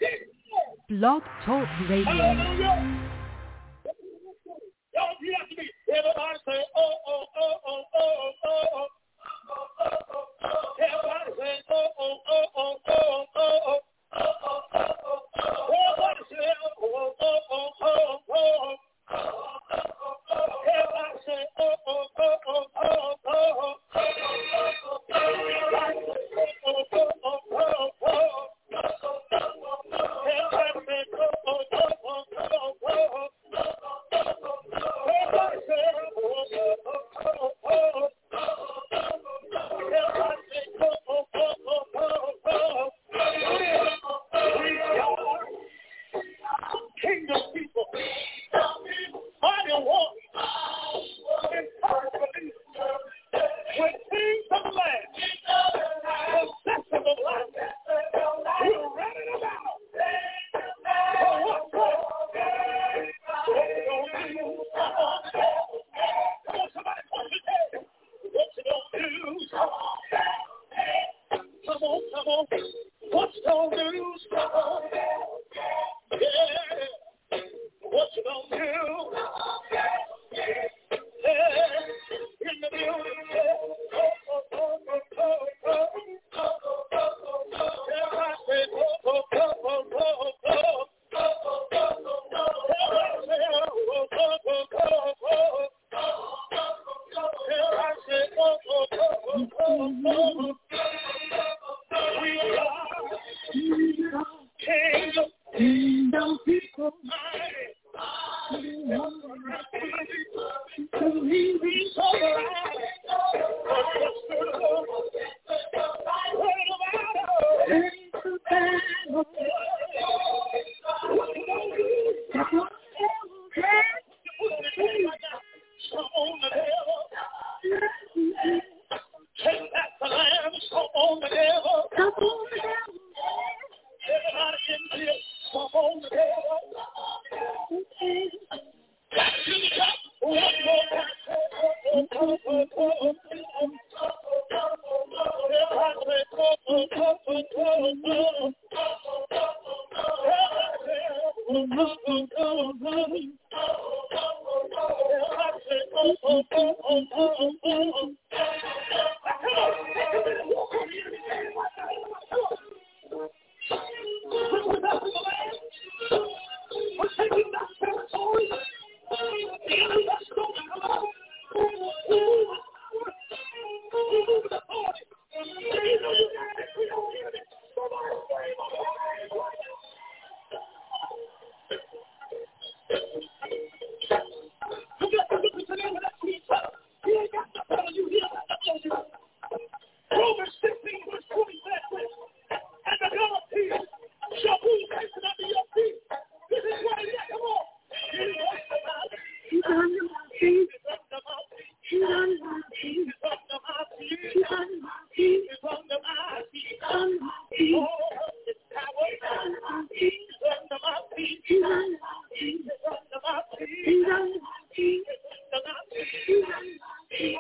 Blog Talk Radio. Hallelujah. Y'all, you have to be. Everybody say, oh, oh, oh, oh, oh, oh, oh. Everybody say, oh, oh, oh, oh, oh, oh, oh. Everybody say, oh, oh, oh, oh, oh, oh. Everybody say, oh, oh, oh, oh, oh, oh. Kingdom people, mighty one, when kings of the land, possessors of life, we're running about. Somebody push it down. What you gonna do? Come on, come on. What you gonna do? Yeah. What you gonna do? Yeah. In the building. Kingdom people, take back the land, come on the devil. Everybody in here, come on the devil. Back to the top, one more time. Romans 16, verse 20 says, and the God of peace shall move hasten unto your feet. This is what it is. Come on. He's under my feet. He's under my feet. He's under my feet. He's under my feet. He's under my feet. He's under my feet. Oh, his power is under my feet. He's under my feet. He's under my feet. He's under my feet. He's under my feet. He's under my feet. He's under my feet.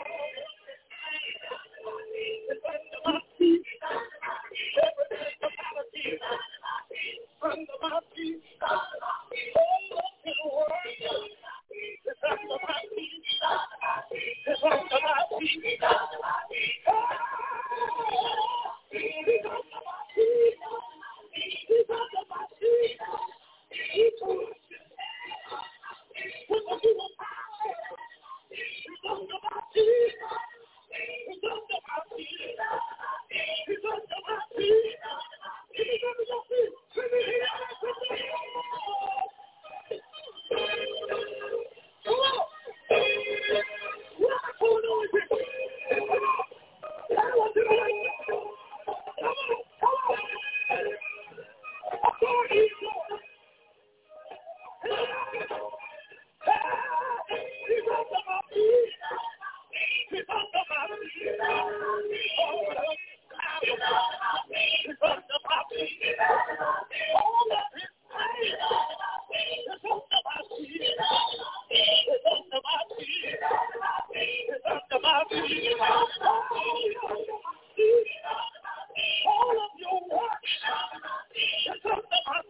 All of your works, it's under my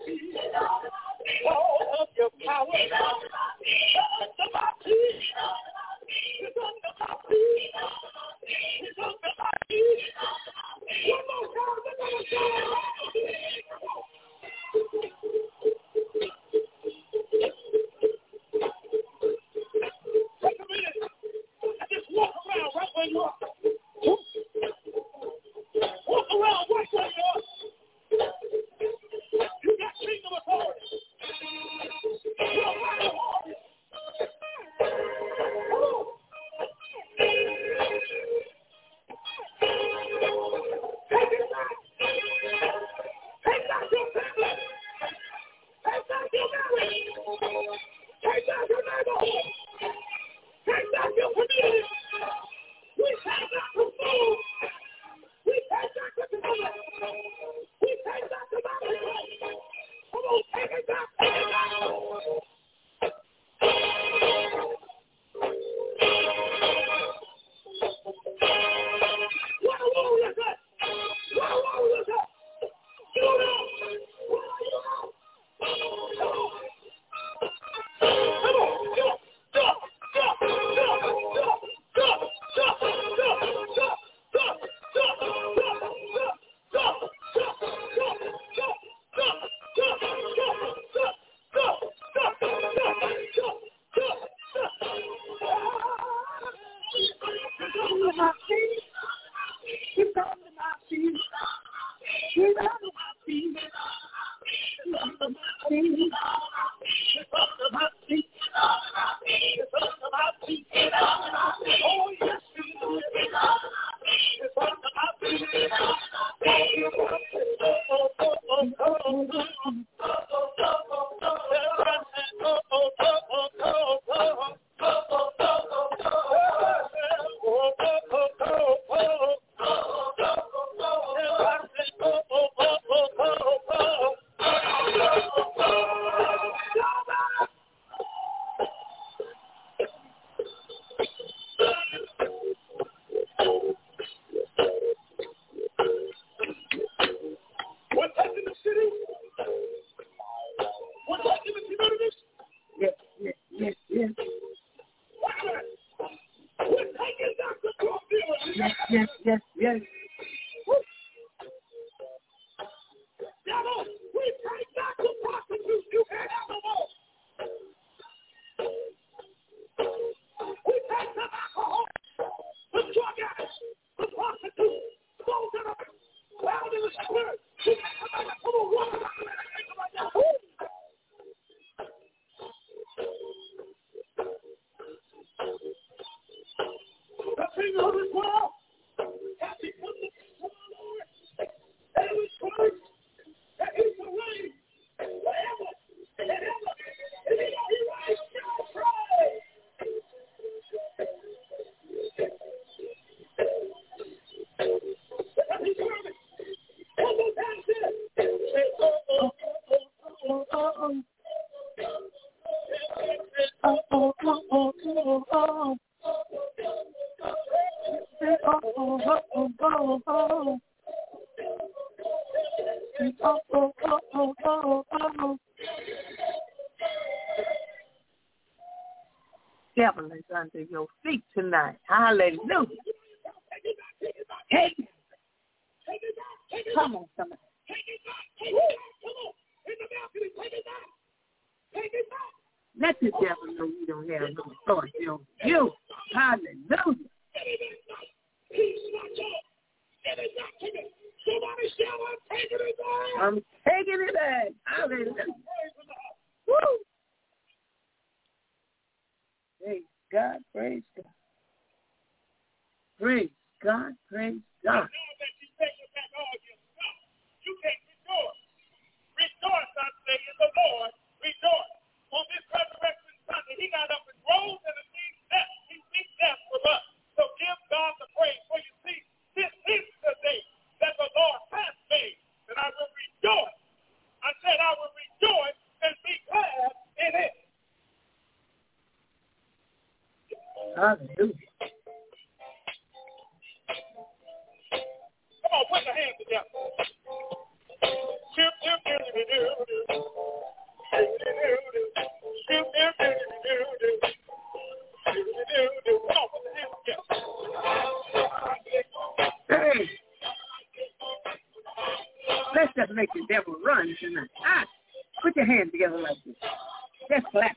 Devil is under your feet tonight. Hallelujah. Take it. Come on, somebody. Let the devil know you don't have no authority over you. Hallelujah. I'm taking it back. Hallelujah. Woo. Praise God, praise God. Praise God, praise God. You can't rejoice. Rejoice, I say, in the Lord. Rejoice. On this resurrection Sunday, he got up and rose and he beat death for us. So give God the praise. For you see, this is the day that the Lord has made, and I will rejoice. I said I will rejoice and be glad in it. Hallelujah. Come on, put your hands together. to make the devil run tonight. Ah, put your hands together like this. Just clap.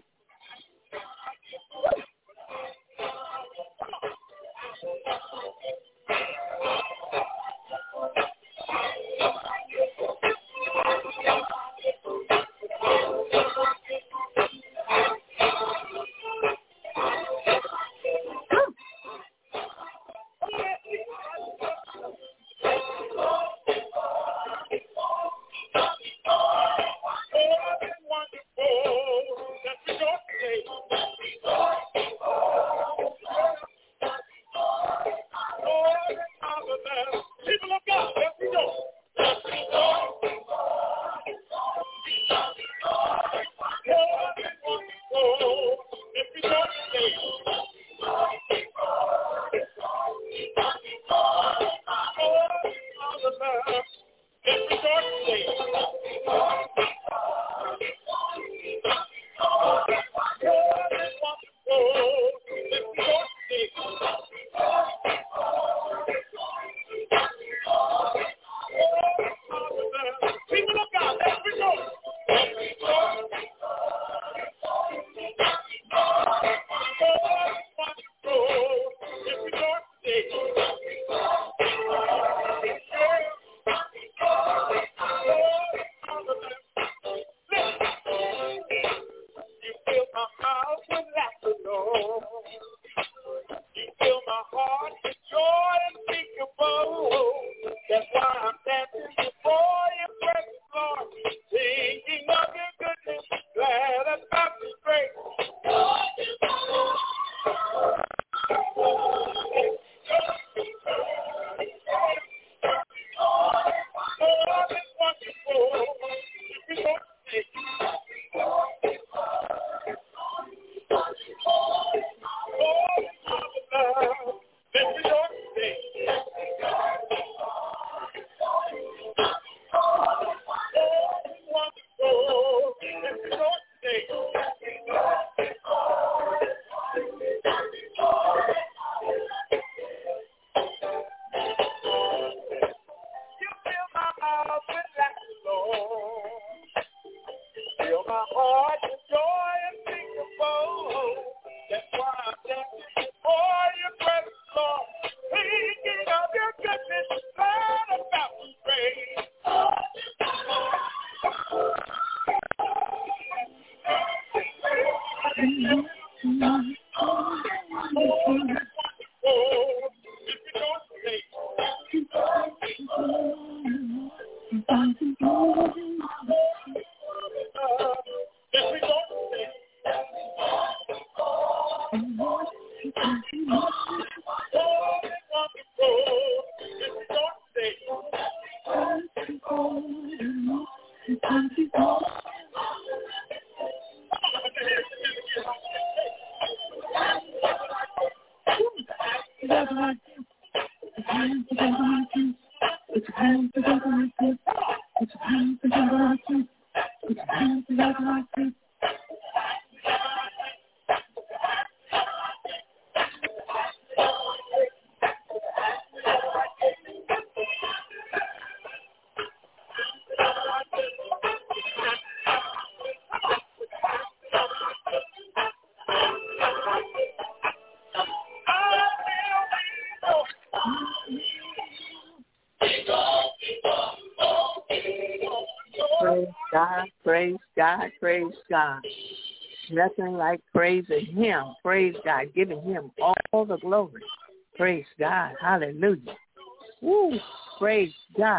Praise God, praise God. Nothing like praising him. Praise God, giving him all the glory. Praise God, hallelujah. Woo, praise God.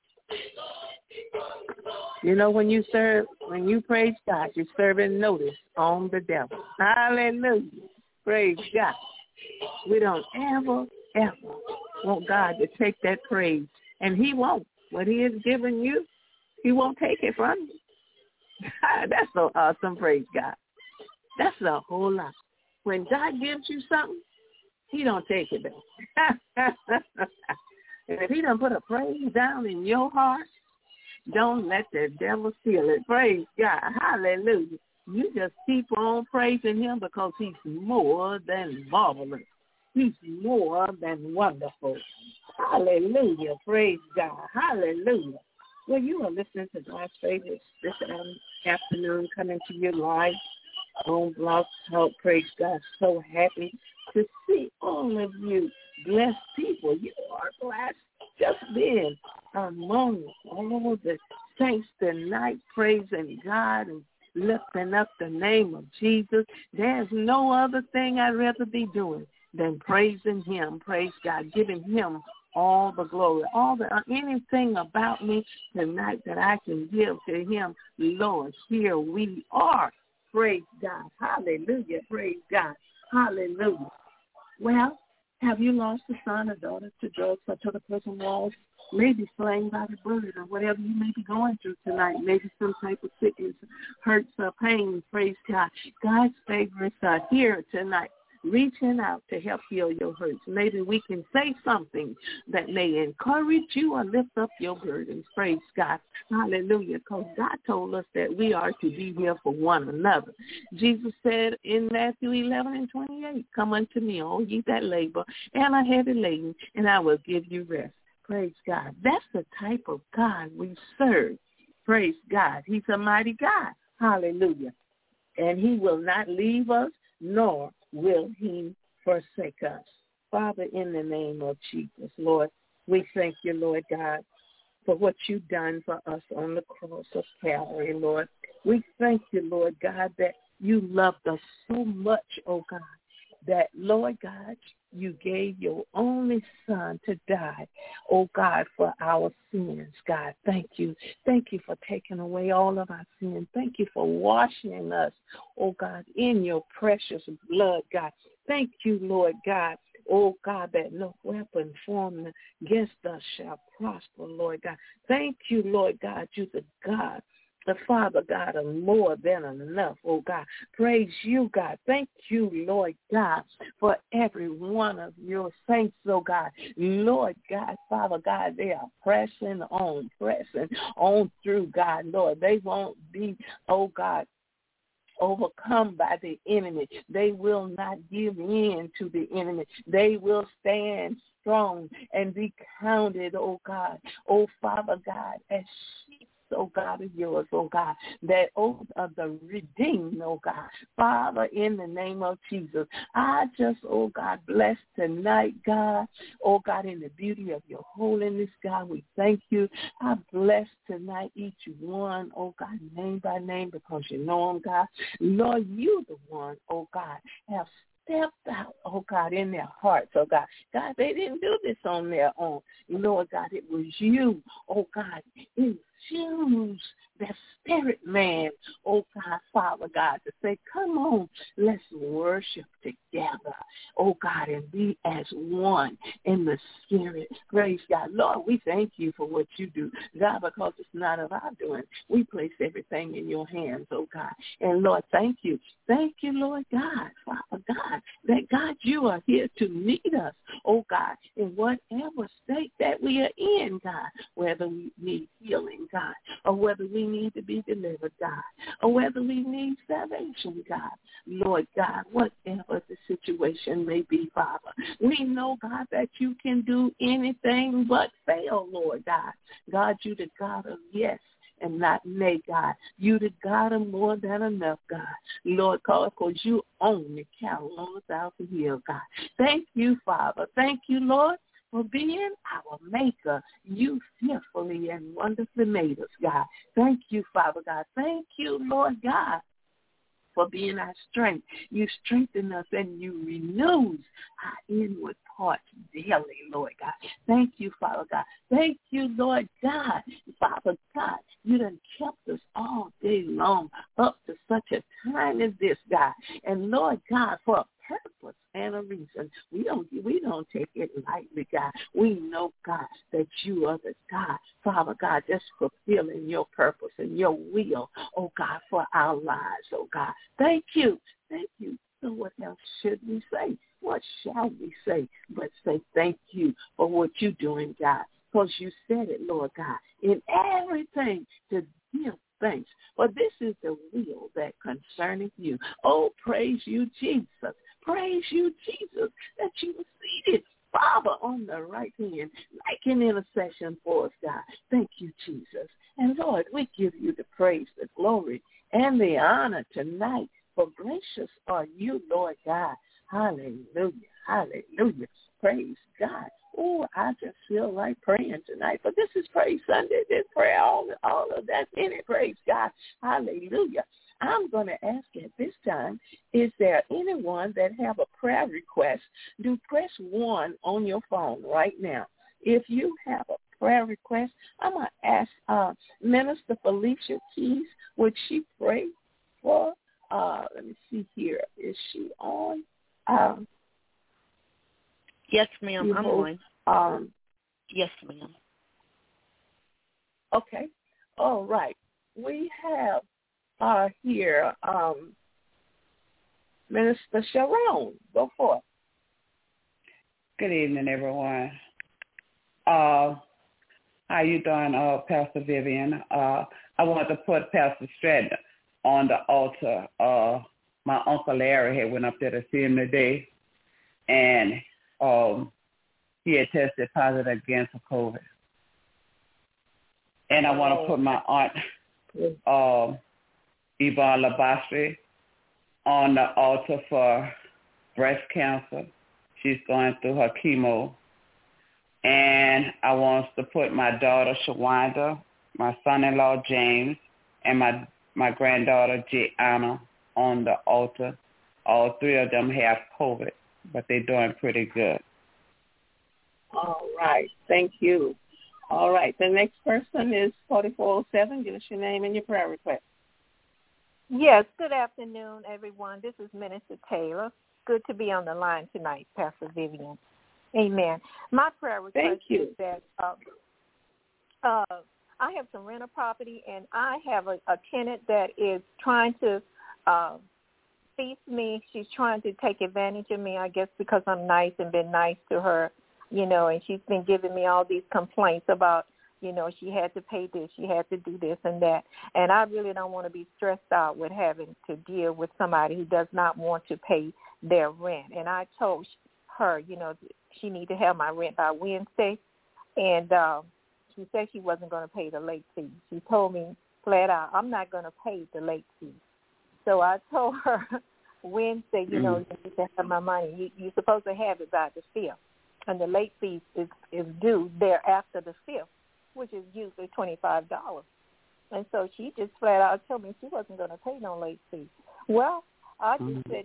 You know, when you praise God, you're serving notice on the devil. Hallelujah. Praise God. We don't ever want God to take that praise. And he won't. What he has given you, he won't take it from you. That's so awesome, praise God. That's a whole lot. When God gives you something, he don't take it back. And if he don't put a praise down in your heart, don't let the devil steal it. Praise God. Hallelujah. You just keep on praising him because he's more than marvelous. He's more than wonderful. Hallelujah. Praise God. Hallelujah. Well, you are listening to God's Favorites this afternoon, coming to you live on Blog Talk. Praise God. So happy to see all of you blessed people. You are blessed just being among all the saints tonight, praising God and lifting up the name of Jesus. There's no other thing I'd rather be doing than praising him. Praise God, giving him all the glory, anything about me tonight that I can give to him. Lord, here we are. Praise God. Hallelujah. Praise God. Hallelujah. Well, have you lost a son or daughter to drugs or to the prison walls? Maybe slain by the bullet or whatever you may be going through tonight. Maybe some type of sickness, hurts, or pain. Praise God. God's favorites are here tonight, reaching out to help heal your hurts. Maybe we can say something that may encourage you or lift up your burdens. Praise God. Hallelujah. Because God told us that we are to be here for one another. Jesus said in Matthew 11:28, come unto me, all ye that labor and are heavy laden, and I will give you rest. Praise God. That's the type of God we serve. Praise God. He's a mighty God. Hallelujah. And he will not leave us, nor will he forsake us. Father, in the name of Jesus, Lord, we thank you, Lord God, for what you've done for us on the cross of Calvary, Lord. We thank you, Lord God, that you loved us so much, oh God, that, Lord God, you gave your only son to die, oh God, for our sins. God, thank you. Thank you for taking away all of our sins. Thank you for washing us, oh God, in your precious blood, God. Thank you, Lord God, oh God, that no weapon formed against us shall prosper, Lord God. Thank you, Lord God, you're the God, the Father God of more than enough, oh God. Praise you, God. Thank you, Lord God, for every one of your saints, oh God. Lord God, Father God, they are pressing on through, God, Lord. They won't be, oh God, overcome by the enemy. They will not give in to the enemy. They will stand strong and be counted, oh God, oh Father God, as sheep, oh God, of yours, oh God, that oath of the redeemed, oh God. Father, in the name of Jesus, I just, oh God, bless tonight, God, oh God, in the beauty of your holiness, God, we thank you. I bless tonight each one, oh God, name by name, because you know them, God. Lord, you the one, oh God, have stepped out, oh God, in their hearts, oh God. God, they didn't do this on their own. Lord God, it was you, oh God, infuse that spirit man, oh God, Father God, to say, come on, let's worship together, oh God, and be as one in the spirit. Praise God. Lord, we thank you for what you do, God, because it's not of our doing. We place everything in your hands, oh God. And Lord, thank you. Thank you, Lord God, Father God, that God, you are here to meet us, oh God, in whatever state that we are in, God, whether we need healing, God, or whether we need to be delivered, God, or whether we need salvation, God. Lord God, whatever the situation may be, Father, we know, God, that you can do anything but fail, Lord God. God, you the God of yes and not nay, God. You the God of more than enough, God. Lord God, because you own the cattle on 1,000 hills, God. Thank you, Father. Thank you, Lord, for being our maker. You fearfully and wonderfully made us, God. Thank you, Father God. Thank you, Lord God, for being our strength. You strengthen us and you renew our inward parts daily, Lord God. Thank you, Father God. Thank you, Lord God. Father God, you done kept us all day long up to such a time as this, God. And Lord God, for a purpose and a reason. We don't take it lightly, God. We know, God, that you are the God, Father God, just fulfilling your purpose and your will, oh God, for our lives, oh God. Thank you. Thank you. So what else should we say? What shall we say but say thank you for what you're doing, God? Because you said it, Lord God, in everything to give thanks. For this is the will that concerneth you. Oh, praise you, Jesus. Praise you, Jesus, that you were seated Father on the right hand, making intercession for us, God. Thank you, Jesus. And Lord, we give you the praise, the glory, and the honor tonight. For gracious are you, Lord God. Hallelujah. Hallelujah. Praise God. Oh, I just feel like praying tonight. But this is Praise Sunday. This prayer, all of that's in it. Praise God. Hallelujah. I'm going to ask at this time, is there anyone that have a prayer request? Do press 1 on your phone right now. If you have a prayer request, I'm going to ask Minister Felicia Keys, would she pray for? Let me see here. Is she on? Yes, ma'am. I'm on. Yes, ma'am. Okay. All right. We have here Minister Sharon. Go for it. Good evening, everyone. How you doing, Pastor Vivian? I want to put Pastor Stratton on the altar. My Uncle Larry had went up there to see him today, and he had tested positive again for COVID. And I want to put my aunt, Yvonne Labastri, on the altar for breast cancer. She's going through her chemo. And I want to put my daughter, Shawanda, my son-in-law, James, and my granddaughter, Gianna, on the altar. All three of them have COVID, but they're doing pretty good. All right. Thank you. All right. The next person is 4407. Give us your name and your prayer request. Yes. Good afternoon, everyone. This is Minister Taylor. Good to be on the line tonight, Pastor Vivian. Amen. My prayer request is that I have some rental property, and I have a tenant that is trying to feast me. She's trying to take advantage of me, I guess, because I'm nice and been nice to her, and she's been giving me all these complaints about, she had to pay this, she had to do this and that. And I really don't want to be stressed out with having to deal with somebody who does not want to pay their rent. And I told her, she need to have my rent by Wednesday. And she said she wasn't going to pay the late fee. She told me flat out, I'm not going to pay the late fee. So I told her Wednesday, you need to have my money. You're supposed to have it by the 5th. And the late fee is due thereafter the 5th, which is usually $25. And so she just flat out told me she wasn't going to pay no late fee. Well, I just said,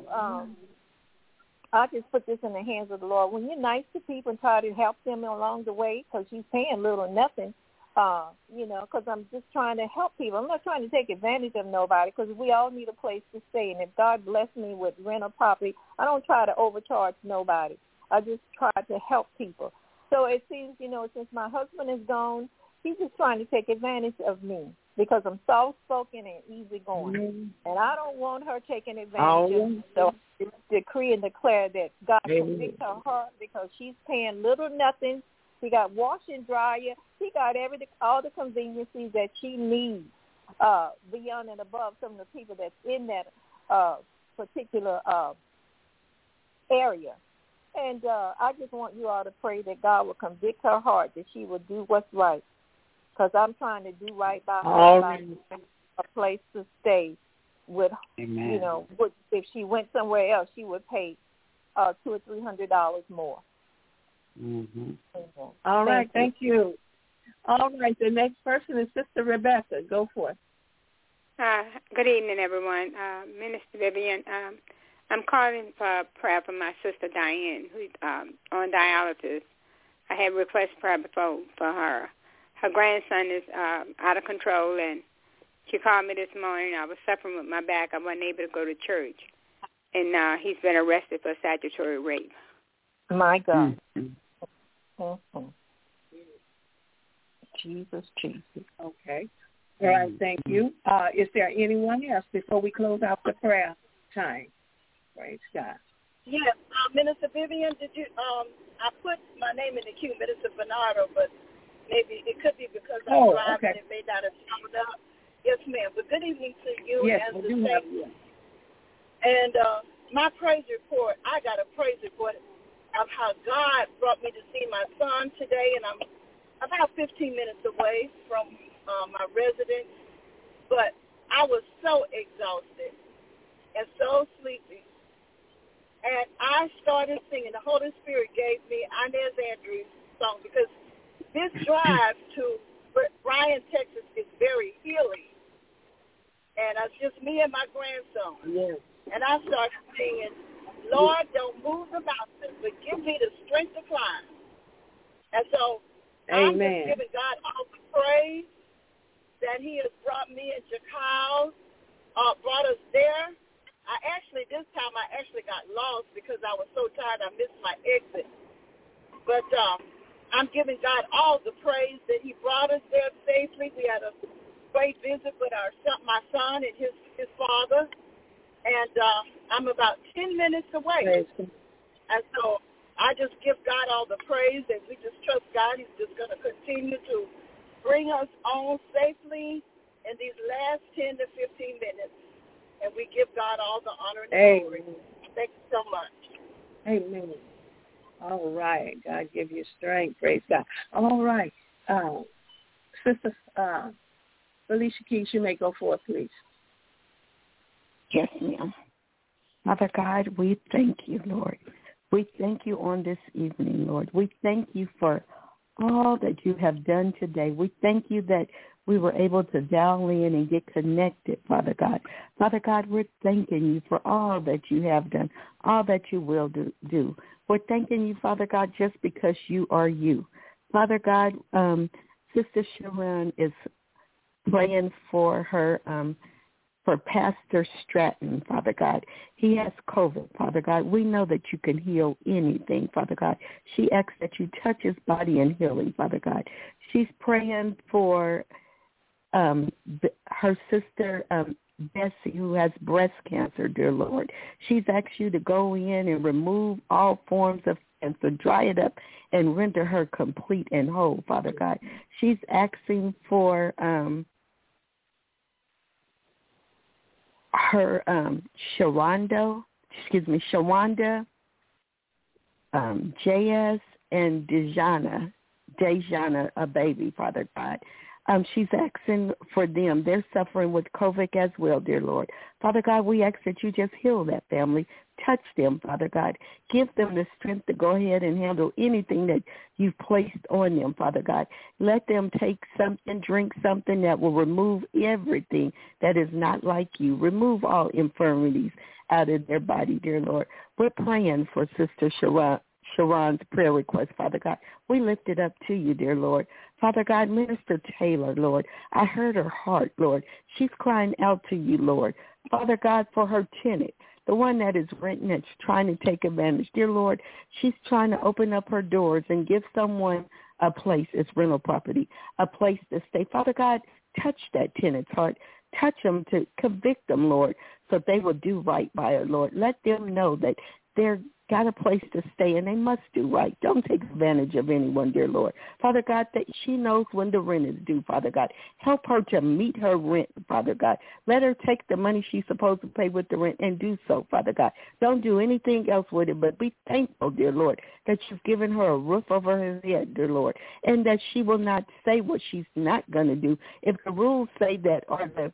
I just put this in the hands of the Lord. When you're nice to people and try to help them along the way, because she's paying little or nothing, because I'm just trying to help people. I'm not trying to take advantage of nobody, because we all need a place to stay. And if God bless me with rental property, I don't try to overcharge nobody. I just try to help people. So it seems, since my husband is gone, he's just trying to take advantage of me because I'm soft-spoken and easygoing. And I don't want her taking advantage of me. So I decree and declare that God convict her heart, because she's paying little nothing. She got wash and dryer. She got all the conveniences that she needs beyond and above some of the people that's in that particular area. And I just want you all to pray that God will convict her heart, that she will do what's right. Because I'm trying to do right by her, by a place to stay with. Amen. If she went somewhere else, she would pay $200 or $300 more. Mm-hmm. All right, thank you. All right, the next person is Sister Rebecca. Go for it. Good evening, everyone. Minister Vivian, I'm calling for prayer for my sister Diane, who's on dialysis. I had request prayer before for her. Her grandson is out of control, and she called me this morning. I was suffering with my back. I wasn't able to go to church, and he's been arrested for statutory rape. My God. Mm-hmm. Jesus. Okay. All right, thank you. Is there anyone else before we close out the prayer time? Praise God. Yes, Minister Vivian, did you? I put my name in the queue, Minister Bernardo, but maybe it could be because I'm driving. Okay. It may not have followed up. Yes, ma'am. But good evening to you and the saints. And my praise report, I got a praise report. of how God brought me to see my son today, and I'm about 15 minutes away from my residence. But I was so exhausted and so sleepy. And I started singing. The Holy Spirit gave me Inez Andrews' song, because this drive to Bryan, Texas is very healing. And it's just me and my grandson. Yes. And I started singing, Lord, don't move the mountains, but give me the strength to climb. And so I'm just giving God all the praise that he has brought me and Jakal, brought us there. This time I actually got lost because I was so tired I missed my exit. But I'm giving God all the praise that he brought us there safely. We had a great visit with my son and his father. And I'm about 10 minutes away. And so I just give God all the praise, and we just trust God. He's just going to continue to bring us on safely in these last 10 to 15 minutes. And we give God all the honor and glory. Thank you so much. Amen. All right. God give you strength. Praise God. All right. Sister Felicia Keys, you may go forth, please. Yes, ma'am. Father God, we thank you, Lord. We thank you on this evening, Lord. We thank you for all that you have done today. We thank you that we were able to dial in and get connected, Father God. Father God, we're thanking you for all that you have done, all that you will do. We're thanking you, Father God, just because you are you. Father God, Sister Sharon is praying for her, for Pastor Stratton, Father God. He has COVID, Father God. We know that you can heal anything, Father God. She asks that you touch his body and heal him, Father God. She's praying for her sister Bessie, who has breast cancer, dear Lord. She's asked you to go in and remove all forms of cancer, dry it up, and render her complete and whole, Father God. She's asking for her Shawanda, J.S. and Dejana, a baby, Father God. She's asking for them. They're suffering with COVID as well, dear Lord. Father God, we ask that you just heal that family. Touch them, Father God. Give them the strength to go ahead and handle anything that you've placed on them, Father God. Let them take something, drink something that will remove everything that is not like you. Remove all infirmities out of their body, dear Lord. We're praying for Sister Sharon's prayer request, Father God. We lift it up to you, dear Lord. Father God, Minister Taylor, Lord, I heard her heart, Lord. She's crying out to you, Lord. Father God, for her tenant, the one that is renting, that's trying to take advantage. Dear Lord, she's trying to open up her doors and give someone a place, it's rental property, a place to stay. Father God, touch that tenant's heart. Touch them to convict them, Lord, so they will do right by her, Lord. Let them know that they're got a place to stay, and they must do right. Don't take advantage of anyone, dear Lord. Father God, that she knows when the rent is due, Father God. Help her to meet her rent, Father God. Let her take the money she's supposed to pay with the rent and do so, Father God. Don't do anything else with it, but be thankful, dear Lord, that you've given her a roof over her head, dear Lord, and that she will not say what she's not going to do. If the rules say that, or the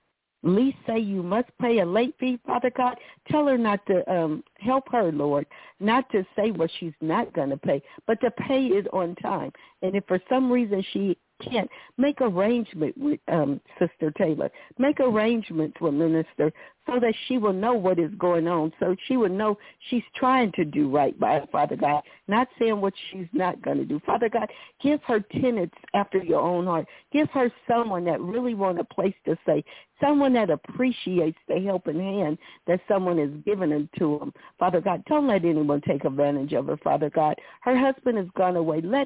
lease say you must pay a late fee, Father God, tell her not to help her, Lord, not to say what she's not going to pay, but to pay it on time. And if for some reason she can't, make arrangement with Sister Taylor. Make arrangements with Minister so that she will know what is going on, so she will know she's trying to do right by her, Father God, not saying what she's not going to do. Father God, give her tenants after your own heart. Give her someone that really wants a place to stay, someone that appreciates the helping hand that someone has given to them. Father God, don't let anyone take advantage of her, Father God. Her husband has gone away. Let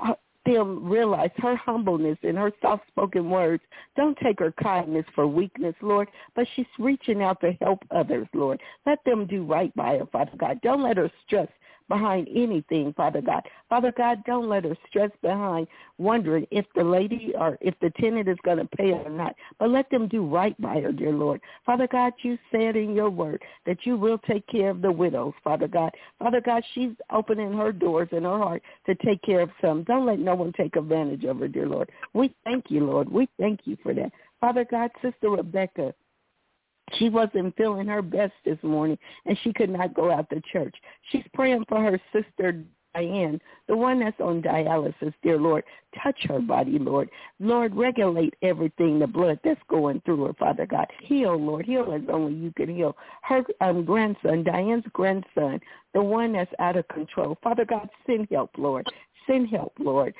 them realize her humbleness and her soft-spoken words. Don't take her kindness for weakness, Lord, but she's reaching out to help others, Lord. Let them do right by her, Father God. Don't let her stress behind anything, Father God. Father God, don't let her stress behind wondering if the lady or if the tenant is going to pay or not, but let them do right by her, dear Lord. Father God, you said in your word that you will take care of the widows, Father God. Father God, she's opening her doors in her heart to take care of some. Don't let no one take advantage of her, dear Lord. We thank you, Lord. We thank you for that. Father God, Sister Rebecca, she wasn't feeling her best this morning, and she could not go out to church. She's praying for her sister Diane, the one that's on dialysis, dear Lord. Touch her body, Lord. Lord, regulate everything, the blood that's going through her, Father God. Heal, Lord. Heal as only you can heal. Her grandson, Diane's grandson, the one that's out of control. Father God, send help, Lord. Send help, Lord.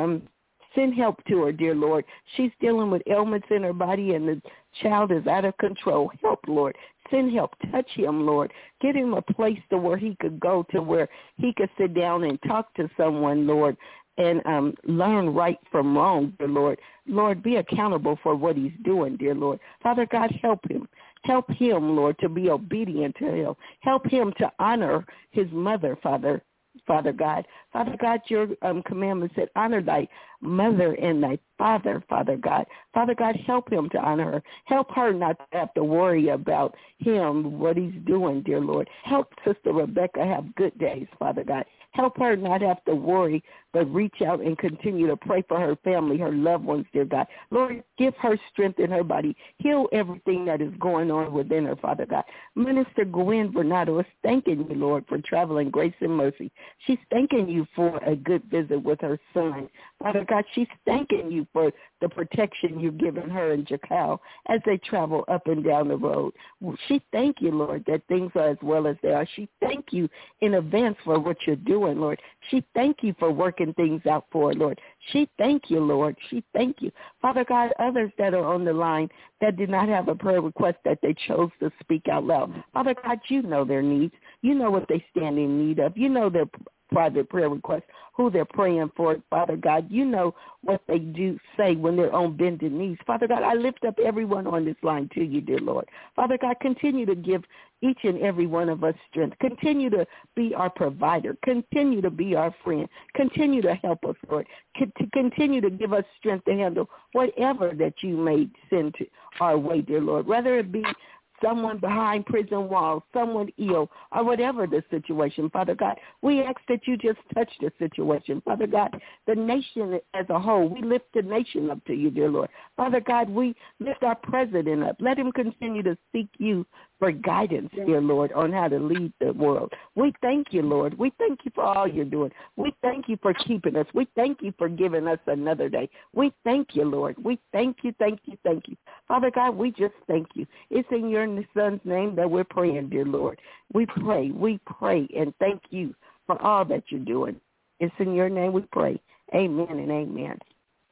Send help to her, dear Lord. She's dealing with ailments in her body, and the child is out of control. Help, Lord. Send help. Touch him, Lord. Get him a place to where he could go, to where he could sit down and talk to someone, Lord, and learn right from wrong, dear Lord. Lord, be accountable for what he's doing, dear Lord. Father God, help him. Help him, Lord, to be obedient to him. Help him to honor his mother, Father God. Father God, your commandment said, honor thy mother and thy father, Father God. Father God, help him to honor her. Help her not to have to worry about him, what he's doing, dear Lord. Help Sister Rebecca have good days, Father God. Help her not have to worry, but reach out and continue to pray for her family, her loved ones, dear God. Lord, give her strength in her body. Heal everything that is going on within her, Father God. Minister Gwen Bernardo is thanking you, Lord, for traveling grace and mercy. She's thanking you for a good visit with her son. Father God, she's thanking you for the protection you've given her and Jacal as they travel up and down the road. She thank you, Lord, that things are as well as they are. She thank you in advance for what you're doing, Lord. She thank you for working things out for her, Lord. She thank you, Lord. She thank you. Father God, others that are on the line that did not have a prayer request that they chose to speak out loud. Father God, you know their needs. You know what they stand in need of. You know their private prayer requests, who they're praying for. Father God, you know what they do say when they're on bended knees. Father God, I lift up everyone on this line to you, dear Lord. Father God, continue to give each and every one of us strength. Continue to be our provider. Continue to be our friend. Continue to help us, Lord. Continue to give us strength to handle whatever that you may send to our way, dear Lord, whether it be someone behind prison walls, someone ill, or whatever the situation, Father God. We ask that you just touch the situation, Father God. The nation as a whole, we lift the nation up to you, dear Lord. Father God, we lift our president up. Let him continue to seek you for guidance, dear Lord, on how to lead the world. We thank you, Lord. We thank you for all you're doing. We thank you for keeping us. We thank you for giving us another day. We thank you, Lord. We thank you, thank you, thank you. Father God, we just thank you. It's in your Son's name that we're praying, dear Lord. We pray, and thank you for all that you're doing. It's in your name we pray. Amen and amen.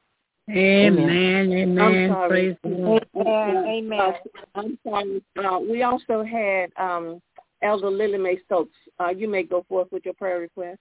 Amen, amen. Praise the Lord. Amen. I'm sorry. We also had Elder Lily Mae Stokes. You may go forth with your prayer request.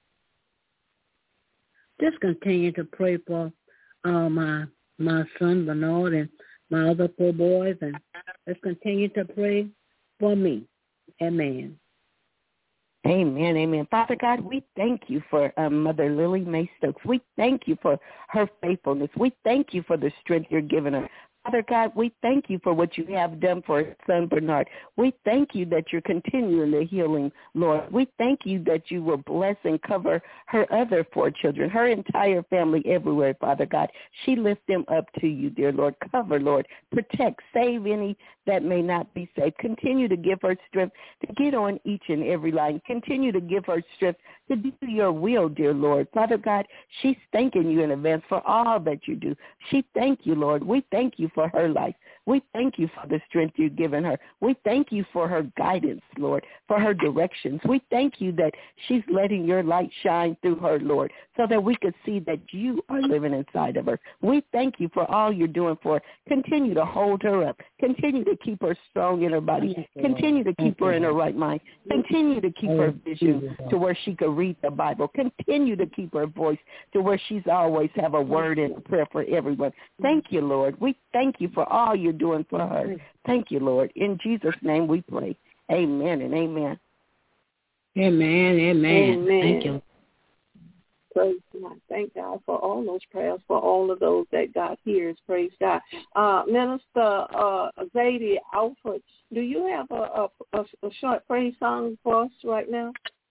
Just continue to pray for my son Bernard and my other 4 boys, and let's continue to pray for me. Amen. Amen, amen. Father God, we thank you for Mother Lily Mae Stokes. We thank you for her faithfulness. We thank you for the strength you're giving her. Father God, we thank you for what you have done for her son Bernard. We thank you that you're continuing the healing, Lord. We thank you that you will bless and cover her other 4 children, her entire family everywhere, Father God. She lifts them up to you, dear Lord. Cover, Lord. Protect, save any that may not be saved. Continue to give her strength to get on each and every line. Continue to give her strength to do your will, dear Lord. Father God, she's thanking you in advance for all that you do. She thank you, Lord. We thank you for her life. We thank you for the strength you've given her. We thank you for her guidance, Lord, for her directions. We thank you that she's letting your light shine through her, Lord, so that we could see that you are living inside of her. We thank you for all you're doing for her. Continue to hold her up. Continue to keep her strong in her body. Continue to keep her in her right mind. Continue to keep her vision to where she could read the Bible. Continue to keep her voice to where she's always have a word and a prayer for everyone. Thank you, Lord. We thank you for all you're doing for her. Thank you, Lord. In Jesus' name we pray. Amen and amen. Amen. Amen. Thank you. Praise God. Thank God for all those prayers, for all of those that God hears. Praise God. Minister Zadie Alford, do you have a short praise song for us right now?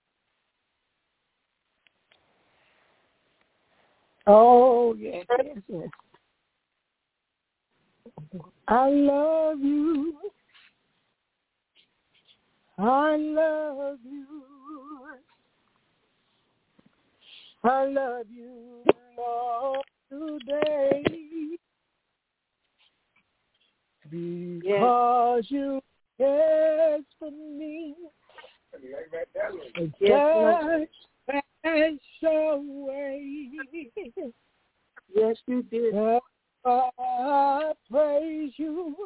Oh, yes. I love you. I love you. I love you, Lord, today. Because you cared for me. Just away. Yes, you did. I praise you.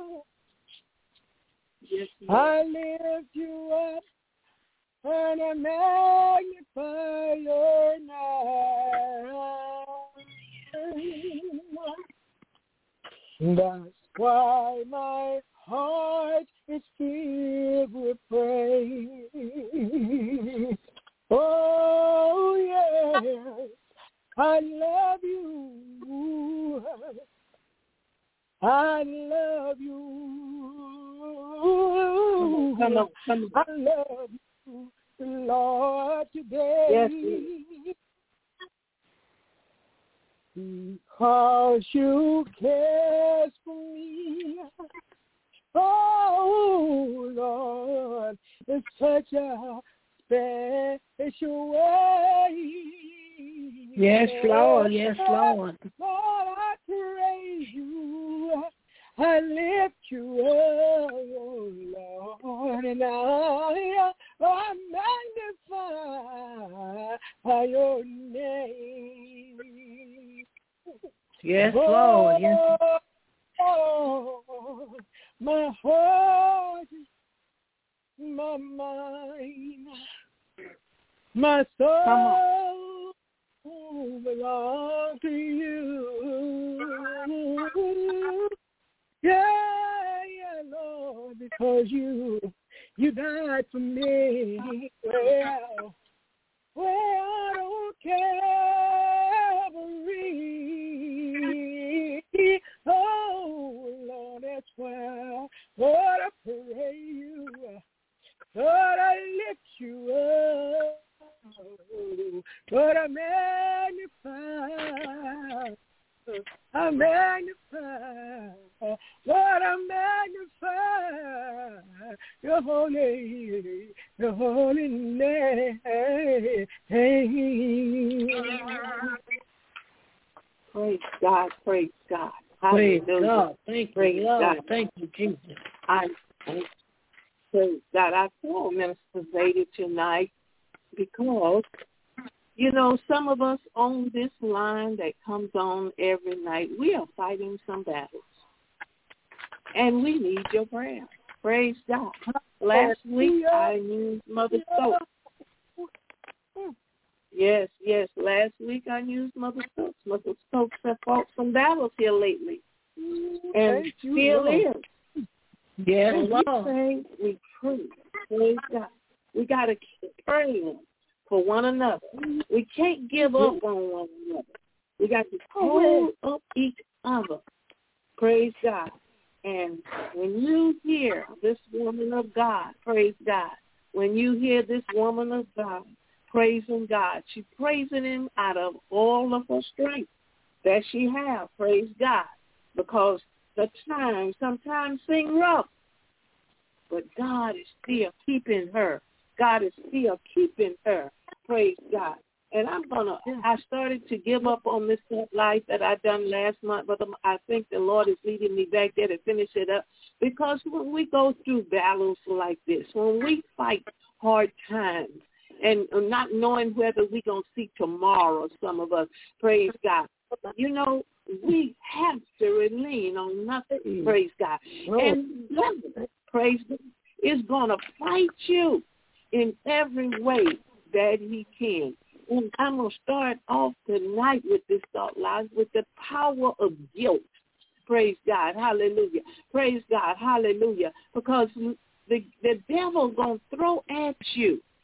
Yes, I lift you up and I magnify your name. That's why my heart is filled with praise. Oh, yes, I love you. I love you. Come on. I love you, Lord, today. Yes, because you care for me. Oh, Lord, it's such a special way. Yes, Lord. Yes, Lord. Lord, I praise you. I lift you up, oh Lord, and I magnify your name. Yes, Lord. Yes. Oh, my heart, my mind, my soul belong to you. Yeah, Lord, because you died for me. Well, I don't Calvary. Oh, Lord, that's why, Lord, I pray you. Lord, I lift you up. Lord, I magnify. I magnify, Lord, I magnify your holy name. Praise God, praise God. Praise God. Thank you, Lord. Thank you, Jesus. Praise God. I told Minister Zadie tonight because, you know, some of us on this line that comes on every night, we are fighting some battles. And we need your prayer. Praise God. Last week I used Mother Stokes. Yes. Last week I used Mother Stokes. Mother Stokes have fought some battles here lately. And still is. Yes, Lord. We pray. Praise God. We got to keep praying for one another. We can't give up on one another. We got to hold up each other. Praise God. And when you hear this woman of God, praise God. When you hear this woman of God praising God, she's praising him out of all of her strength that she has, praise God. Because the times sometimes seem rough, but God is still keeping her. God is still keeping her. Praise God. And I started to give up on this life that I done last month, but I think the Lord is leading me back there to finish it up. Because when we go through battles like this, when we fight hard times and not knowing whether we're going to see tomorrow, some of us, praise God, you know, we have to lean on nothing, praise God. And God, praise God, is going to fight you in every way that he can. And I'm going to start off tonight with this thought, lives, with the power of guilt. Praise God. Hallelujah. Praise God. Hallelujah. Because the devil's going to throw at you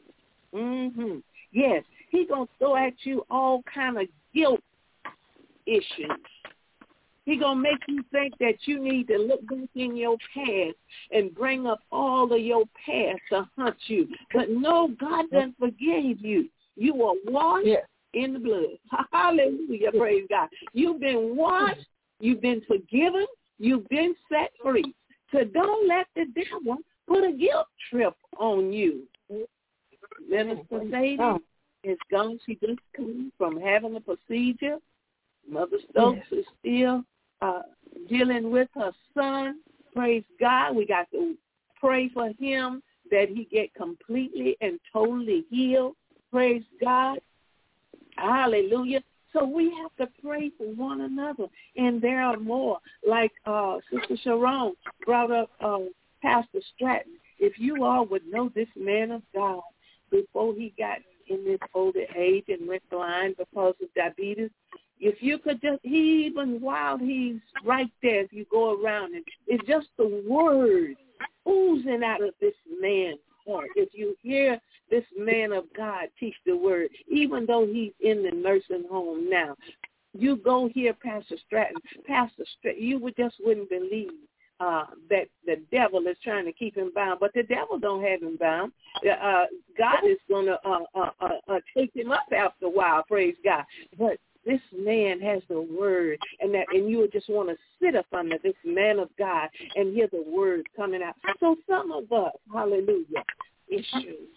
Mm-hmm. Yes, he's going to throw at you all kind of guilt issues. He's going to make you think that you need to look back in your past and bring up all of your past to haunt you. But no, God done forgave you. You are washed in the blood. Hallelujah, praise God. You've been washed. You've been forgiven. You've been set free. So don't let the devil put a guilt trip on you. Minister Sadie is gone. She just came from having a procedure. Mother Stokes is still dealing with her son. Praise God. We got to pray for him that he get completely and totally healed. Praise God. Hallelujah. So we have to pray for one another. And there are more. Like Sister Sharon brought up Pastor Stratton. If you all would know this man of God before he got in this older age and went blind because of diabetes, if you could just, even while he's right there, if you go around him, it's just the word oozing out of this man's heart. If you hear this man of God teach the word, even though he's in the nursing home now, you go hear Pastor Stratton. You wouldn't believe that the devil is trying to keep him bound, but the devil don't have him bound. God is going to take him up after a while, praise God. But this man has the word, and you would just want to sit up under this man of God and hear the word coming out. So some of us, hallelujah, issues.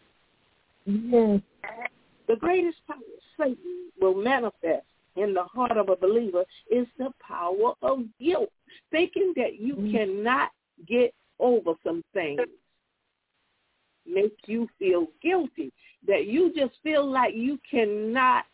Yes. The greatest power Satan will manifest in the heart of a believer is the power of guilt, thinking that you cannot get over some things. Make you feel guilty, that you just feel like you cannot.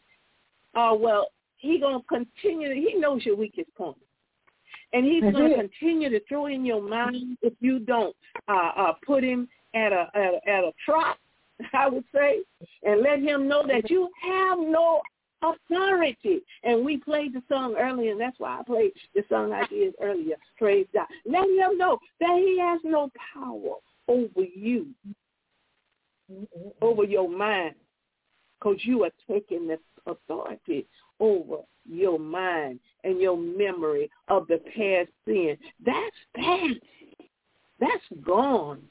He's going to continue. He knows your weakest point. And he's going to continue to throw in your mind if you don't put him at a trot, I would say, and let him know that you have no authority. And we played the song earlier, and that's why I played the song I did earlier, praise God. Let him know that he has no power over you, over your mind, because you are taking the authority over your mind and your memory of the past sin. That's past. That's gone.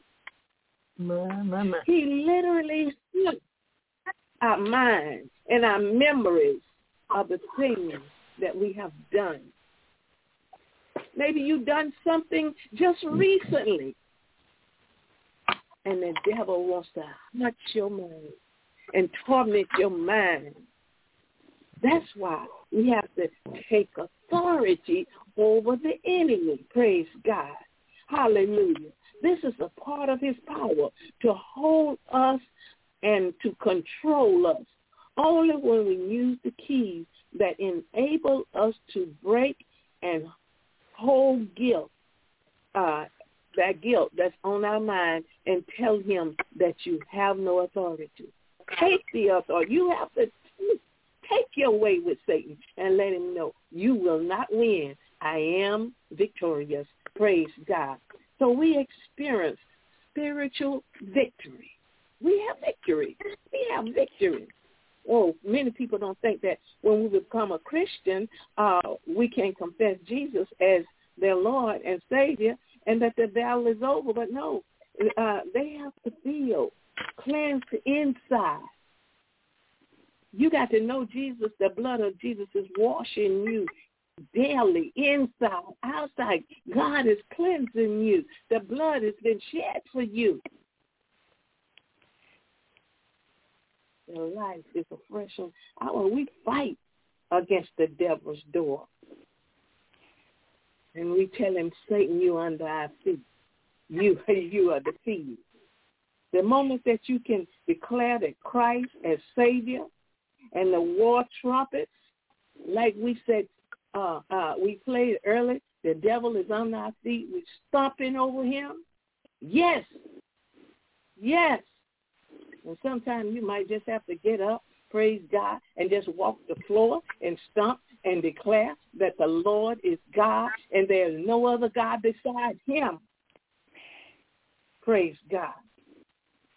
He literally took our minds and our memories of the things that we have done. Maybe you've done something just recently, and the devil wants to hurt your mind and torment your mind. That's why we have to take authority over the enemy. Praise God. Hallelujah. This is a part of his power to hold us and to control us. Only when we use the keys that enable us to break and hold guilt, that guilt that's on our mind, and tell him that you have no authority. Take the authority. You have to take your way with Satan and let him know you will not win. I am victorious. Praise God. So we experience spiritual victory. We have victory. We have victory. Oh, many people don't think that when we become a Christian, we can confess Jesus as their Lord and Savior and that the battle is over. But no, they have to feel cleansed inside. You got to know Jesus. The blood of Jesus is washing you daily, inside, outside. God is cleansing you. The blood has been shed for you. Your life is a fresh hour. We fight against the devil's door. And we tell him, Satan, you under our feet. You are defeated. The moment that you can declare that Christ as Savior and the war trumpets, like we said, we played earlier, the devil is on our feet. We're stomping over him. Yes. Yes. And sometimes you might just have to get up, praise God, and just walk the floor and stomp and declare that the Lord is God and there is no other God besides him. Praise God.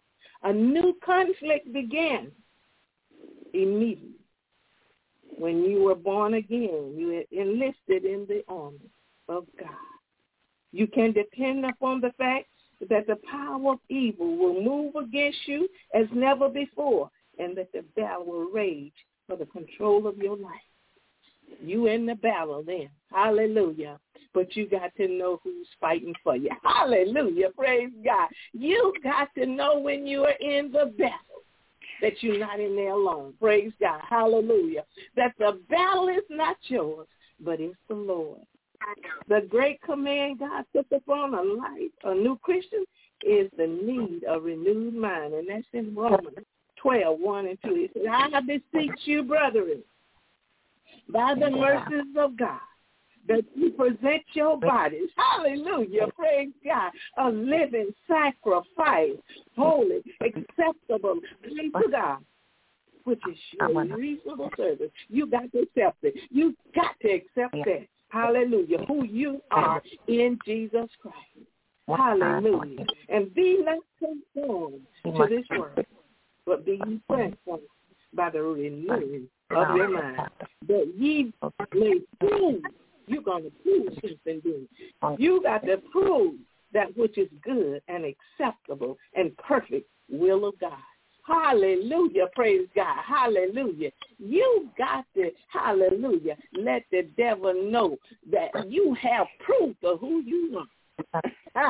A new conflict began immediately. When you were born again, you enlisted in the army of God. You can depend upon the fact that the power of evil will move against you as never before, and that the battle will rage for the control of your life. You in the battle then. Hallelujah. But you got to know who's fighting for you. Hallelujah. Praise God. You got to know when you are in the battle that you're not in there alone. Praise God. Hallelujah. That the battle is not yours, but it's the Lord. The great command God took upon a life, a new Christian, is the need of renewed mind. And that's in Romans 12, 1 and 2. It says, I beseech you, brethren, by the mercies of God, that you present your bodies, hallelujah, praise God, a living sacrifice, holy, acceptable, praise to God, which is your reasonable service. You got to accept it. You got to accept that. Hallelujah, who you are in Jesus Christ. Hallelujah. And be not conformed to this world, but be transformed by the renewing of your mind. That ye may prove, you're going to prove something good. You got to prove that which is good and acceptable and perfect will of God. Hallelujah. Praise God. Hallelujah. You got to, hallelujah, let the devil know that you have proof of who you are.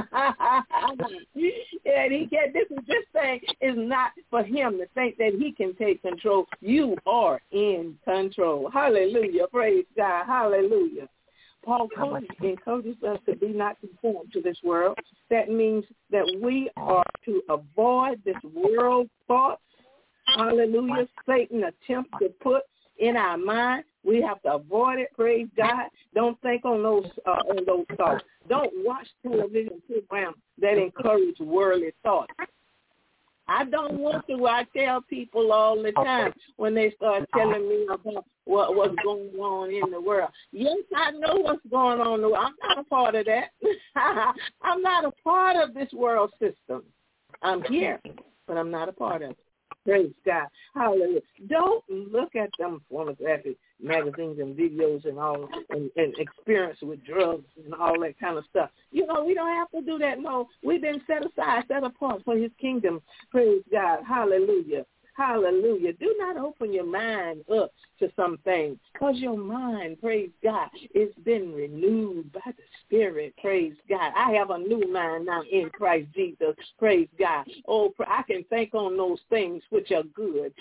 And he can't, this thing is not for him to think that he can take control. You are in control. Hallelujah. Praise God. Hallelujah. Paul encourages us to be not conformed to this world. That means that we are to avoid this world thought. Hallelujah. Satan attempts to put in our mind. We have to avoid it. Praise God. Don't think on those thoughts. Don't watch television programs that encourage worldly thoughts. I don't want to. I tell people all the time when they start telling me about what's going on in the world. Yes, I know what's going on. I'm not a part of that. I'm not a part of this world system. I'm here, but I'm not a part of it. Praise God. Hallelujah. Don't look at them pornographic magazines and videos and all and experience with drugs and all that kind of stuff. You know, we don't have to do that. No, we've been set aside, set apart for his kingdom. Praise God. Hallelujah. Hallelujah. Do not open your mind up to some things because your mind, praise God, it's been renewed by the Spirit. Praise God. I have a new mind now in Christ Jesus. Praise God. Oh, I can think on those things which are good.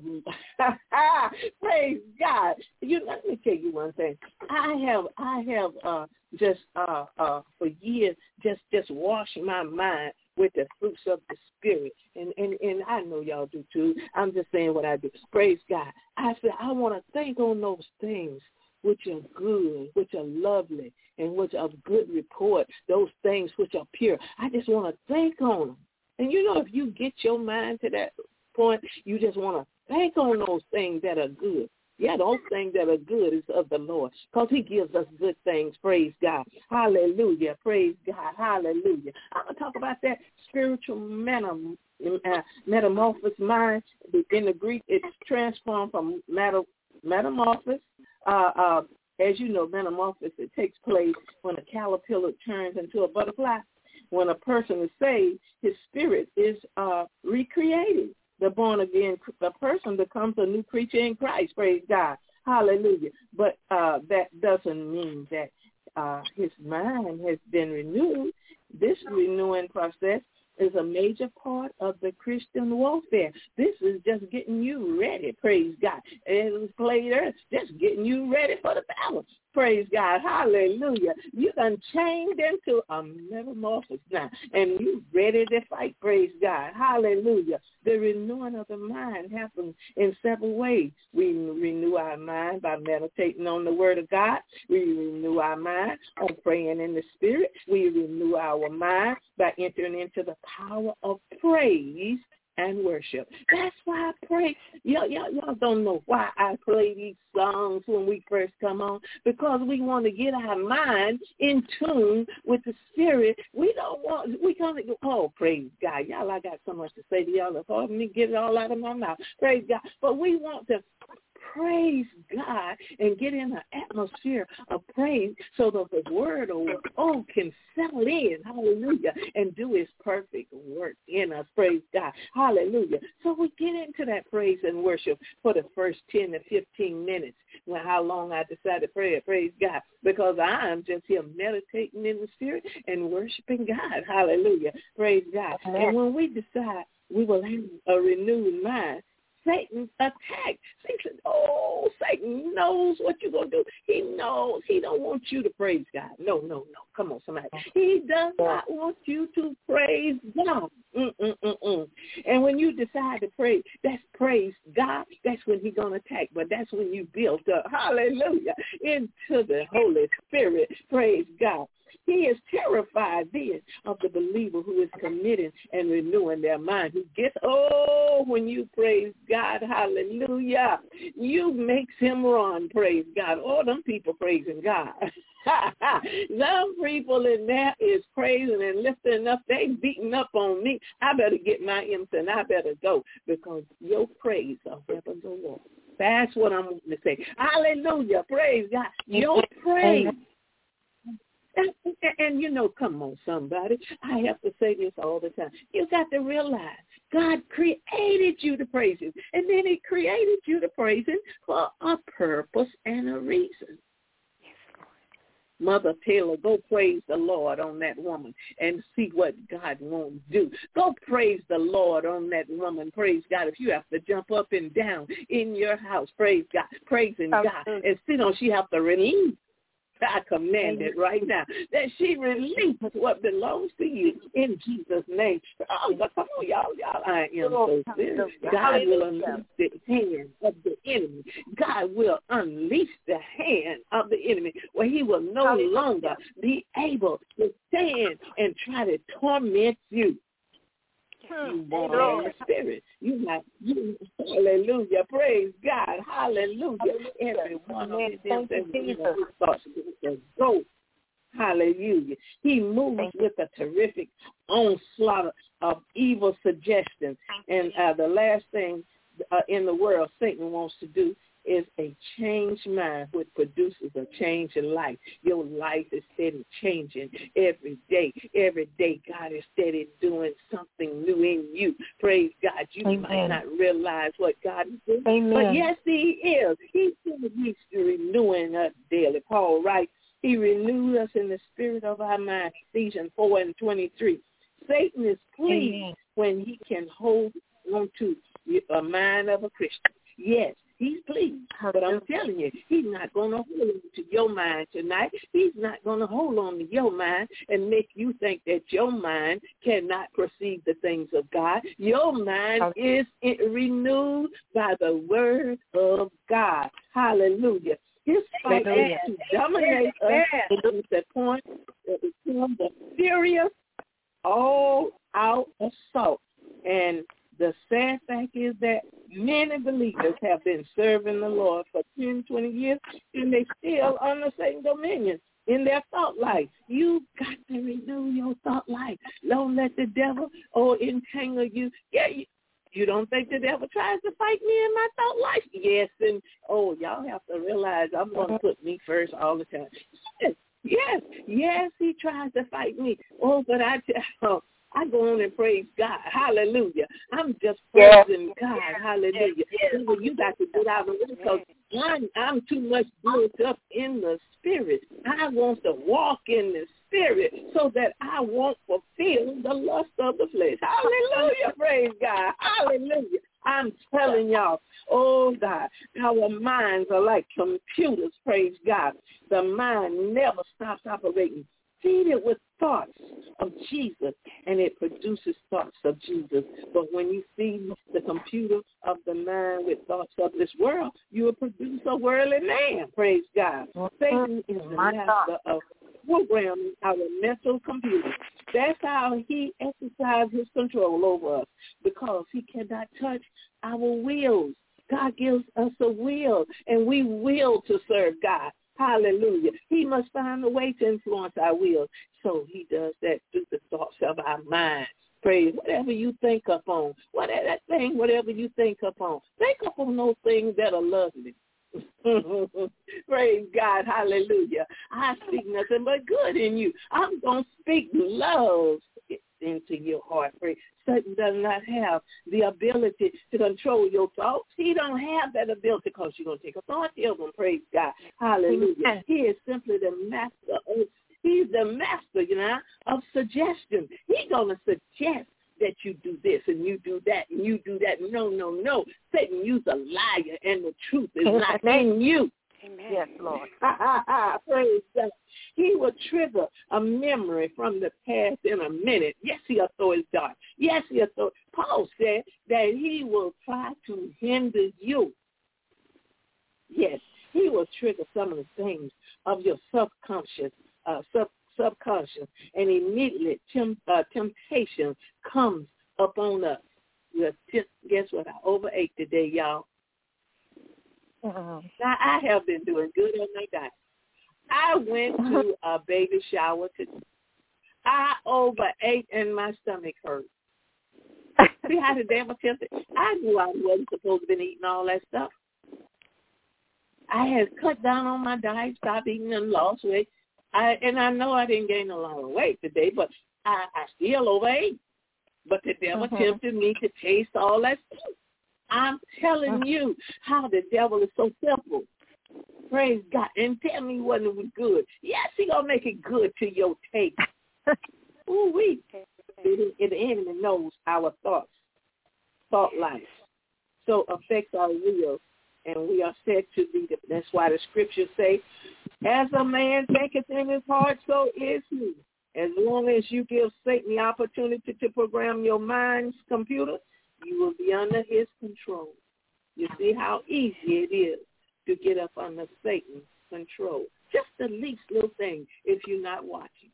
Praise God. Let me tell you one thing. I have just for years just washed my mind with the fruits of the Spirit. And I know y'all do too. I'm just saying what I do. Praise God. I said I want to think on those things which are good, which are lovely, and which are of good report, those things which are pure. I just want to think on them. And you know, if you get your mind to that point, you just want to think on those things that are good. Yeah, those things that are good is of the Lord because he gives us good things. Praise God. Hallelujah. Praise God. Hallelujah. I'm going to talk about that spiritual metamorphosis mind. In the Greek, it's transformed from metamorphosis. As you know, metamorphosis, it takes place when a caterpillar turns into a butterfly. When a person is saved, his spirit is recreated. The born-again person becomes a new creature in Christ. Praise God. Hallelujah. But that doesn't mean that his mind has been renewed. This renewing process is a major part of the Christian warfare. This is just getting you ready. Praise God. It was played earlier, just getting you ready for the battle. Praise God. Hallelujah. You done changed into a metamorphosis now, and you ready to fight. Praise God. Hallelujah. The renewing of the mind happens in several ways. We renew our mind by meditating on the Word of God. We renew our mind on praying in the Spirit. We renew our mind by entering into the power of praise and worship. That's why I pray. Y'all don't know why I play these songs when we first come on, because we want to get our mind in tune with the Spirit. We gonna go, oh, praise God. Y'all, I got so much to say to y'all. Pardon me, get it all out of my mouth. Praise God. But we want to praise God and get in an atmosphere of praise so that the word can settle in, hallelujah, and do his perfect work in us, praise God, hallelujah. So we get into that praise and worship for the first 10 to 15 minutes, how long I decide to pray, praise God, because I'm just here meditating in the Spirit and worshiping God, hallelujah, praise God. And when we decide we will have a renewed mind, Satan attacked. Satan knows what you're going to do. He knows he don't want you to praise God. No. Come on, somebody. He does not want you to praise God. And when you decide to pray, that's praise God. That's when he's going to attack. But that's when you build up, hallelujah, into the Holy Spirit. Praise God. He is terrified then of the believer who is committing and renewing their mind. Who gets, when you praise God, hallelujah, you makes him run, praise God. Them people praising God. Some people in there is praising and lifting up. They beating up on me. I better get my imps and I better go, because your praise are weapons of war. That's what I'm going to say. Hallelujah. Praise God. Your praise. And come on, somebody. I have to say this all the time. You got to realize God created you to praise him. And then he created you to praise him for a purpose and a reason. Mother Taylor, go praise the Lord on that woman and see what God won't do. Go praise the Lord on that woman. Praise God. If you have to jump up and down in your house, praise God, praising God. And she have to release. I command it right now that she releases what belongs to you in Jesus' name. Come on, y'all. I am so serious. God will unleash the hand of the enemy. God will unleash the hand of the enemy where he will no longer be able to stand and try to torment you. You born in the Spirit. You hallelujah. Praise God. Hallelujah. Every one of them starts to go. Hallelujah. He moves with a terrific onslaught of evil suggestions. And the last thing in the world Satan wants to do is a changed mind, which produces a change in life. Your life is steady changing every day. Every day, God is steady doing something new in you. Praise God. You might not realize what God is doing, but yes, he is. He's renewing us daily. Paul writes, he renewed us in the spirit of our mind. Ephesians 4:23. Satan is pleased when he can hold on to a mind of a Christian. Yes. He's pleased, but I'm telling you, he's not going to hold on to your mind tonight. He's not going to hold on to your mind and make you think that your mind cannot perceive the things of God. Your mind is renewed by the word of God. Hallelujah. His fight is to dominate us to the point that it becomes a serious, all-out assault. And the sad fact is that many believers have been serving the Lord for 10, 20 years, and they still under Satan's dominion in their thought life. You got to renew your thought life. Don't let the devil entangle you. Yeah, you don't think the devil tries to fight me in my thought life? Yes, and y'all have to realize I'm going to put me first all the time. Yes, he tries to fight me. But I go on and praise God. Hallelujah. I'm just praising God. Hallelujah. You got to get out of the way because I'm too much built up in the Spirit. I want to walk in the Spirit so that I won't fulfill the lust of the flesh. Hallelujah. Praise God. Hallelujah. I'm telling y'all, God, our minds are like computers. Praise God. The mind never stops operating. Feed it with thoughts of Jesus, and it produces thoughts of Jesus. But when you feed the computer of the mind with thoughts of this world, you will produce a worldly man. Praise God. Satan is the master of programming our mental computer. That's how he exercises his control over us, because he cannot touch our wills. God gives us a will, and we will to serve God. Hallelujah. He must find a way to influence our will. So he does that through the thoughts of our mind. Praise. Whatever you think upon, whatever you think upon, think upon those things that are lovely. Praise God. Hallelujah. I speak nothing but good in you. I'm going to speak love into your heart. Praise. Satan does not have the ability to control your thoughts. He don't have that ability, because you're going to take authority over him. Praise God. Hallelujah. He is simply the master of, he's the master, of suggestion. He's going to suggest that you do this and you do that and you do that. No. Satan, you's a liar, and the truth is not in you. Amen. Yes, Lord. Praise God. He will trigger a memory from the past in a minute. Yes, he'll throw his dart. Yes, he'll throw. Paul said that he will try to hinder you. Yes, he will trigger some of the things of your subconscious, and immediately temptation comes upon us. Guess what? I overate today, y'all. Now, I have been doing good on my diet. I went to a baby shower today. I overate and my stomach hurt. See how the devil tempted? I knew I wasn't supposed to be eating all that stuff. I had cut down on my diet, stopped eating, and lost weight. I know I didn't gain a lot of weight today, but I still overate. But the devil tempted me to taste all that stuff. I'm telling you how the devil is so simple. Praise God. And tell me when it was good. Yes, he going to make it good to your taste. Ooh-wee. The enemy knows our thought life. So affects our will. And we are said to be, that's why the scriptures say, as a man thinketh in his heart, so is he. As long as you give Satan the opportunity to program your mind's computer, you will be under his control. You see how easy it is to get up under Satan's control. Just the least little thing if you're not watching.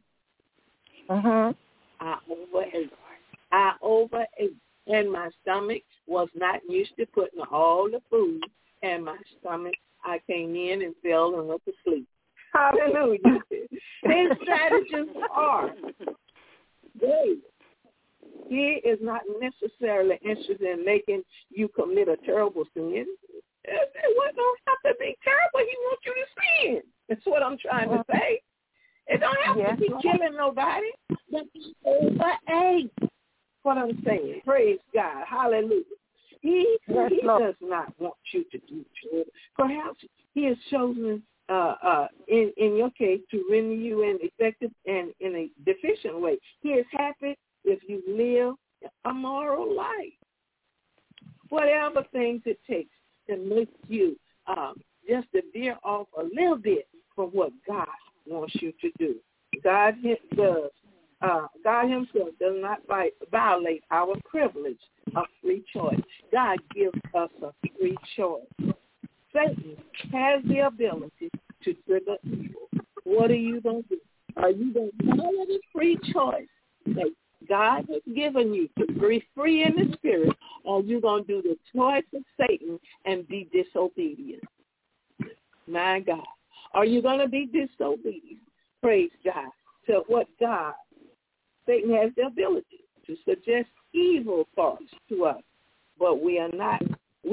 I overate. And my stomach was not used to putting all the food in my stomach. I came in and fell and went to sleep. Hallelujah. His strategies are great. He is not necessarily interested in making you commit a terrible sin. It don't have to be terrible. He wants you to sin. That's what I'm trying to say. It don't have to be killing nobody. But he overate. What I'm saying. Praise God. Hallelujah. He does not want you to do good. Perhaps he has chosen, in your case, to render you an effective and in a deficient way. He is happy if you live a moral life. Whatever things it takes to make you just to veer off a little bit from what God wants you to do. God himself does not violate our privilege of free choice. God gives us a free choice. Satan has the ability to trigger evil. What are you going to do? Are you going to follow the free choice that God has given you to be free in the spirit, or are you going to do the choice of Satan and be disobedient? My God. Are you going to be disobedient? Praise God. To what God, Satan has the ability to suggest evil thoughts to us, but we are not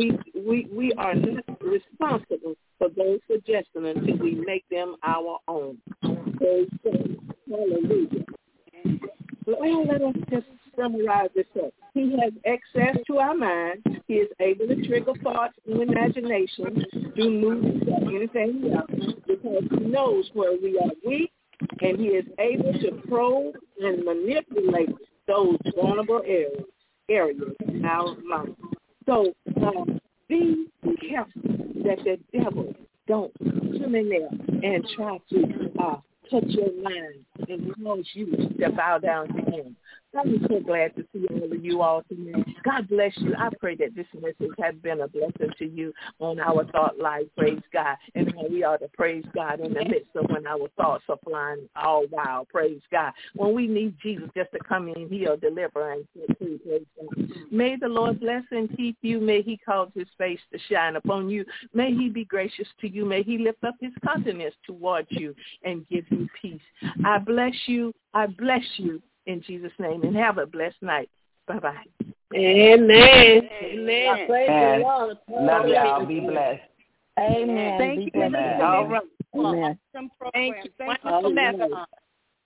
responsible for those suggestions until we make them our own. Praise God. Hallelujah. Well, let us just summarize this up. He has access to our mind. He is able to trigger thoughts and imagination through movies or anything else, because he knows where we are weak, and he is able to probe and manipulate those vulnerable areas in our life. So be careful that the devil don't come in there and try to touch your mind and cause you to bow down to him. I'm so glad to see all of you all tonight. God bless you. I pray that this message has been a blessing to you on our thought life, praise God, and how we are to praise God in the midst of when our thoughts are flying all wild, praise God. When we need Jesus just to come in, heal, deliver, and set free, praise God. May the Lord bless and keep you. May he cause his face to shine upon you. May he be gracious to you. May he lift up his countenance towards you and give you peace. I bless you. I bless you. In Jesus' name, and have a blessed night. Bye-bye. Amen. Amen. Praise the Lord. Love y'all. Be blessed. Amen. Thank you. Amen. All right. Amen. Awesome program. Wonderful message.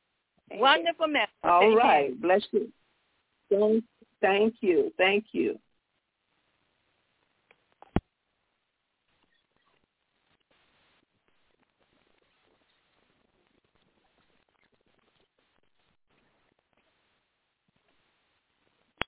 Wonderful message. All right. Bless you. Thank you. Thank you.